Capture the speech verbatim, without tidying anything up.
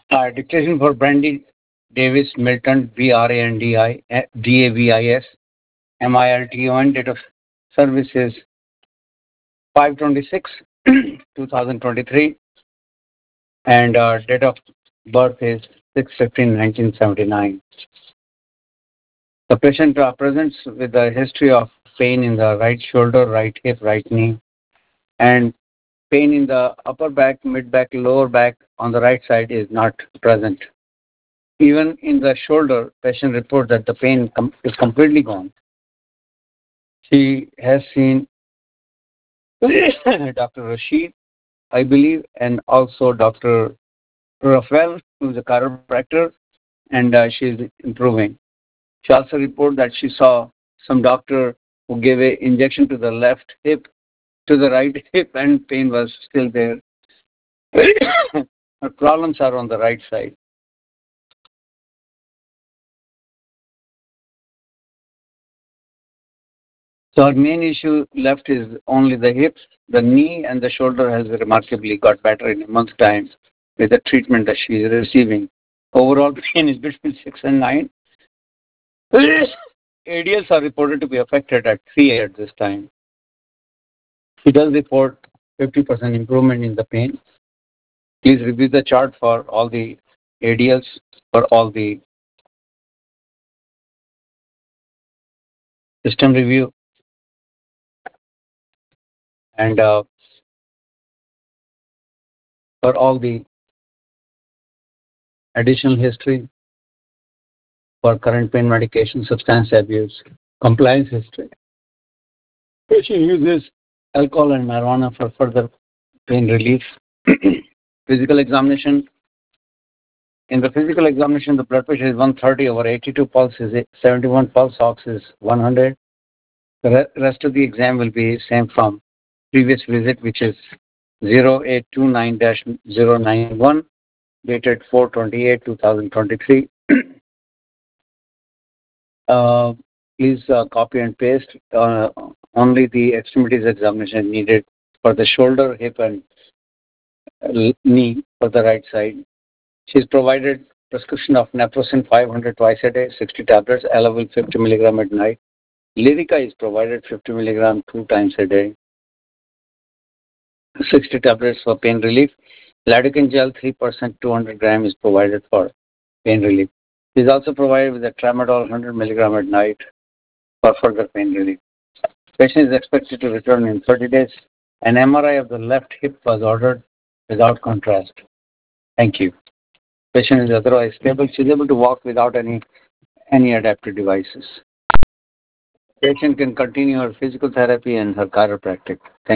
Uh, dictation for Brandy Davis Milton, B R A N D I, eh, D A V I S, M I L T O N. Date of service is five twenty-six, twenty twenty-three, and uh, date of birth is six fifteen nineteen seventy-nine. The patient uh, presents with a history of pain in the right shoulder, right hip, right knee, and pain in the upper back, mid back, lower back on the right side is not present. Even in the shoulder, patient reports that the pain com- is completely gone. She has seen Doctor Rashid, I believe, and also Doctor Rafael, who is a chiropractor, and uh, she is improving. She also reported that she saw some doctor who gave a injection to the left hip, to the right hip, and pain was still there. Her problems are on the right side. So our main issue left is only the hips. The knee and the shoulder has remarkably got better in a month's time with the treatment that she is receiving. Overall pain is between six and nine. A D Ls are reported to be affected at three at this time. She does report fifty percent improvement in the pain. Please review the chart for all the A D Ls, for all the system review, and uh, for all the additional history, for current pain medication, substance abuse, compliance history. Patient uses alcohol and marijuana for further pain relief. Physical examination. In the physical examination, the blood pressure is one thirty over eighty-two, pulse is seventy-one, pulse ox is one hundred. The re- rest of the exam will be same from previous visit, which is zero eight two nine dash zero nine one, dated four twenty-eight twenty twenty-three. Uh, please uh, copy and paste. Uh, only the extremities examination needed for the shoulder, hip, and uh, knee for the right side. She's provided prescription of naproxen five hundred twice a day, sixty tablets, Elavil fifty milligram at night. Lyrica is provided fifty milligram two times a day, sixty tablets for pain relief. Lidocaine gel three percent two hundred gram is provided for pain relief. She is also provided with a tramadol one hundred milligram at night for further pain relief. Patient is expected to return in thirty days. An M R I of the left hip was ordered without contrast. Thank you. Patient is otherwise stable. She is able to walk without any any adaptive devices. Patient can continue her physical therapy and her chiropractic. Thank